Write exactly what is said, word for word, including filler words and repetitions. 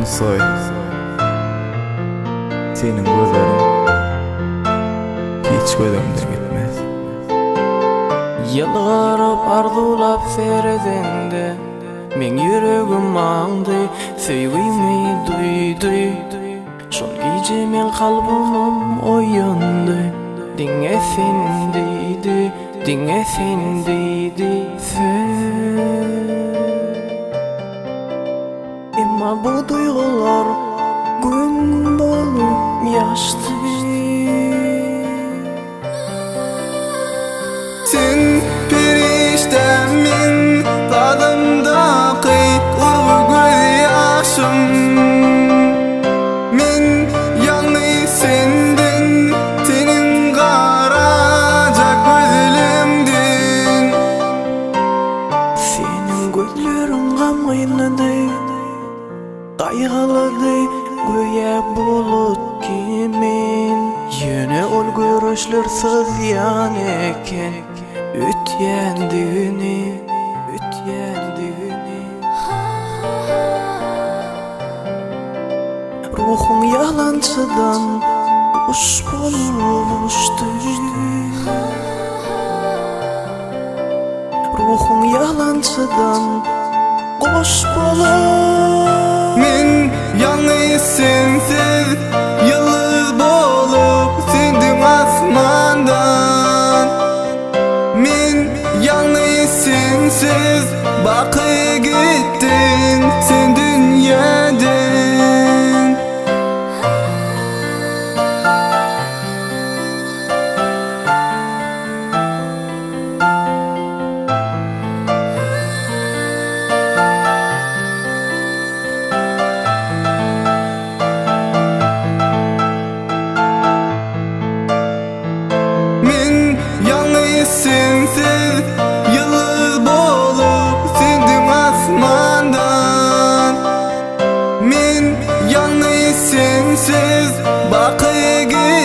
soy. Senin gözlerin hiç gözümden gitmez. Yıllarıp arzulap seredende men yüregim andı, sevgimi duydu. Şol gece men kalbimim oyandı. Dinle sen dedi, dinle sen dedi sen. Emma bu duygular gün bolup yaştı. Sen periştemin tadımdaki urgu göz yaşım. Men yanı senden, senin karaca gözlerimden. Senin gözlerin gamyladı, kaygıladı, göğe bulut kimin. Yine ol görüşler sızyan eken, ütyendiğini, ütyendiğini. Ruhum yalancıdan kuş bolup uçtu. Ruhum yalancıdan kuş bolup. Men yanı sensiz yıldız bolup sindim asmandan. Men yanı sensiz bakı gittin sen dünyadan. Sensiz yıldız bolup sindim asmandan. Men yanı sensiz bakı gittin